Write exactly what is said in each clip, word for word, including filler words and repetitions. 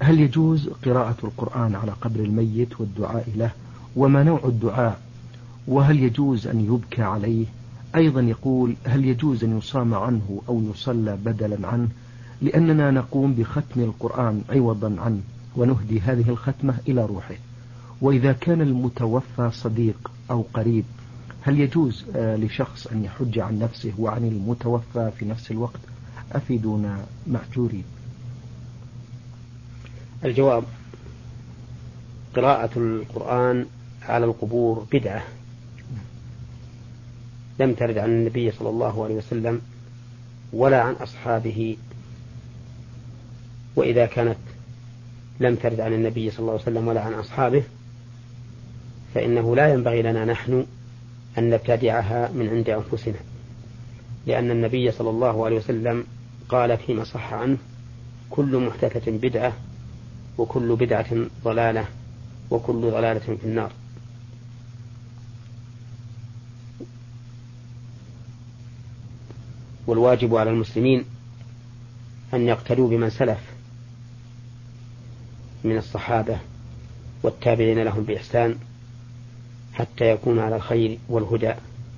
هل يجوز قراءة القرآن على قبر الميت والدعاء له؟ وما نوع الدعاء؟ وهل يجوز أن يبكى عليه؟ أيضا يقول: هل يجوز أن يصام عنه أو يصلى بدلا عنه؟ لأننا نقوم بختم القرآن عوضا عنه، ونهدي هذه الختمة إلى روحه. وإذا كان المتوفى صديق أو قريب، هل يجوز لشخص أن يحج عن نفسه وعن المتوفى في نفس الوقت؟ أفيدونا مأجورين. الجواب: قراءة القرآن على القبور بدعة لم ترد عن النبي صلى الله عليه وسلم ولا عن أصحابه. وإذا كانت لم ترد عن النبي صلى الله عليه وسلم ولا عن أصحابه، فإنه لا ينبغي لنا نحن أن نبتدعها من عند أنفسنا، لأن النبي صلى الله عليه وسلم قال فيما صح عنه: كل محدثة بدعة وكل بدعة ضلالة وكل ضلالة في النار. والواجب على المسلمين أن يقتدوا بمن سلف من الصحابة والتابعين لهم بإحسان حتى يكون على الخير والهدى،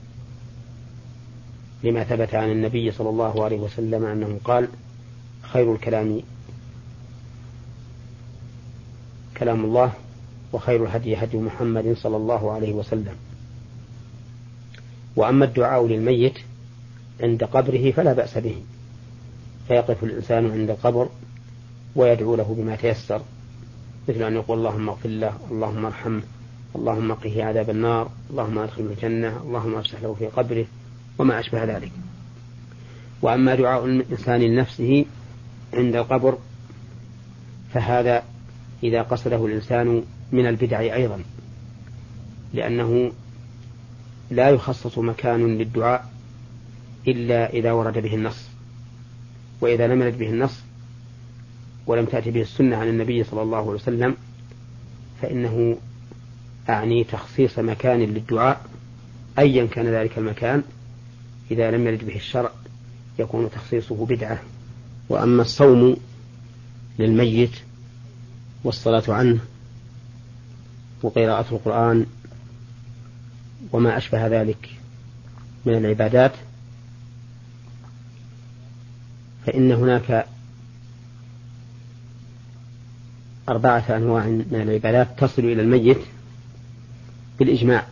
لما ثبت عن النبي صلى الله عليه وسلم أنه قال: خير الكلام كلام الله، وخير الهدي هدي محمد صلى الله عليه وسلم. وأما الدعاء للميت عند قبره فلا بأس به، فيقف الإنسان عند القبر ويدعو له بما تيسر، مثل أن يقول: اللهم اغفر له، اللهم ارحمه، اللهم قه عذاب النار، اللهم ادخله الجنة، اللهم افسح له في قبره، وما أشبه ذلك. وأما دعاء الإنسان لنفسه عند القبر فهذا إذا قصده الإنسان من البدع أيضا، لأنه لا يخصص مكان للدعاء إلا إذا ورد به النص، وإذا لم يرد به النص ولم تأتي به السنة عن النبي صلى الله عليه وسلم فإنه أعني تخصيص مكان للدعاء أيا كان ذلك المكان، إذا لم يرد به الشرع يكون تخصيصه بدعة. وأما الصوم للميت والصلاة عنه وقراءة القرآن وما أشبه ذلك من العبادات، فإن هناك أربعة أنواع من العبادات تصل إلى الميت بالإجماع،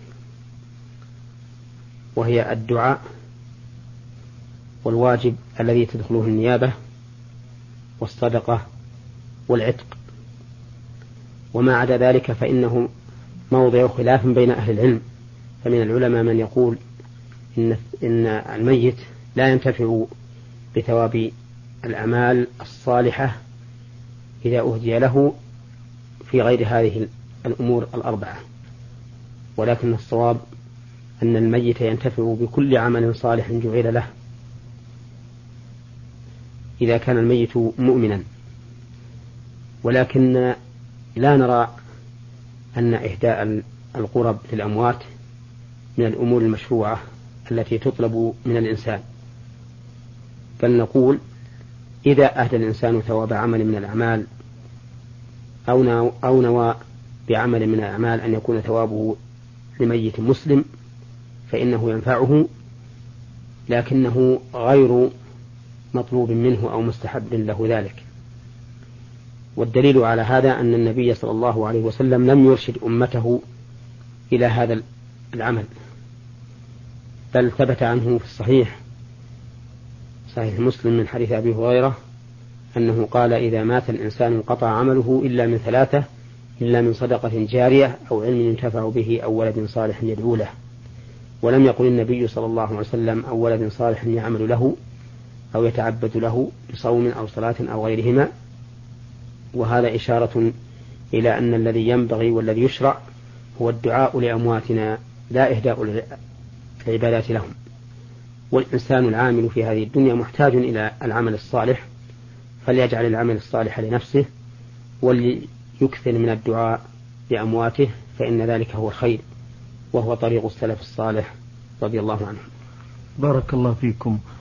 وهي الدعاء، والواجب الذي تدخله النيابة، والصدقة، والعتق. وما عدا ذلك فإنه موضع خلاف بين أهل العلم، فمن العلماء من يقول إن, إن الميت لا ينتفع بثواب الأعمال الصالحة إذا أهدي له في غير هذه الأمور الأربعة، ولكن الصواب أن الميت ينتفع بكل عمل صالح جعل له إذا كان الميت مؤمنا. ولكن لا نرى أن إهداء القرب للأموات من الأمور المشروعة التي تطلب من الإنسان، بل نقول: إذا أهدى الإنسان ثواب عمل من الأعمال أو نوى بعمل من الأعمال أن يكون ثوابه لميت مسلم فإنه ينفعه، لكنه غير مطلوب منه أو مستحب له ذلك. والدليل على هذا أن النبي صلى الله عليه وسلم لم يرشد أمته إلى هذا العمل، بل ثبت عنه في الصحيح صحيح مسلم من حديث أبي هريرة أنه قال: إذا مات الإنسان انقطع عمله إلا من ثلاثة، إلا من صدقة جارية أو علم ينتفع به أو ولد صالح يدعو له. ولم يقل النبي صلى الله عليه وسلم: أو ولد صالح يعمل له أو يتعبد له بصوم أو صلاة أو غيرهما. وهذا إشارة إلى أن الذي ينبغي والذي يشرع هو الدعاء لأمواتنا، لا إهداء العبادات لهم. والإنسان العامل في هذه الدنيا محتاج إلى العمل الصالح، فليجعل العمل الصالح لنفسه وليكثر من الدعاء لأمواته، فإن ذلك هو خير، وهو طريق السلف الصالح رضي الله عنه. بارك الله فيكم.